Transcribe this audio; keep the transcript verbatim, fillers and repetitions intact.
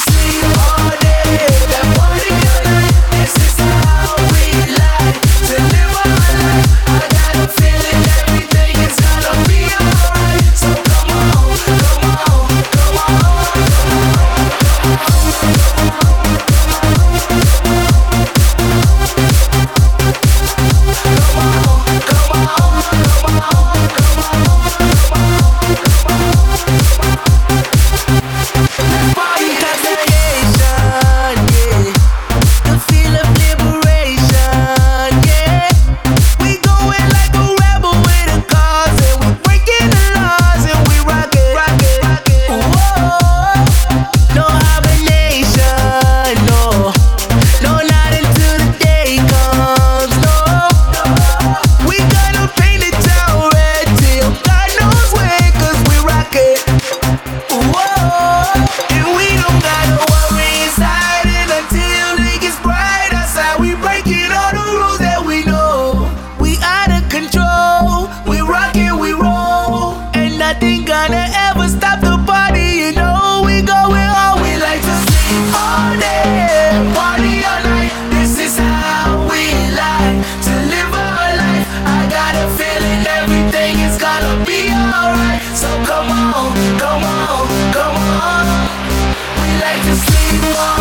sleep all day, then party all night. This is how we like to live our life. I got a feeling everything is gonna be alright. So come on, come on, come on, nothing gonna ever stop the party, you know we going all. We like to sleep all day, party all night. This is how we like to live our life. I got a feeling everything is gonna be alright. So come on, come on, come on. We like to sleep all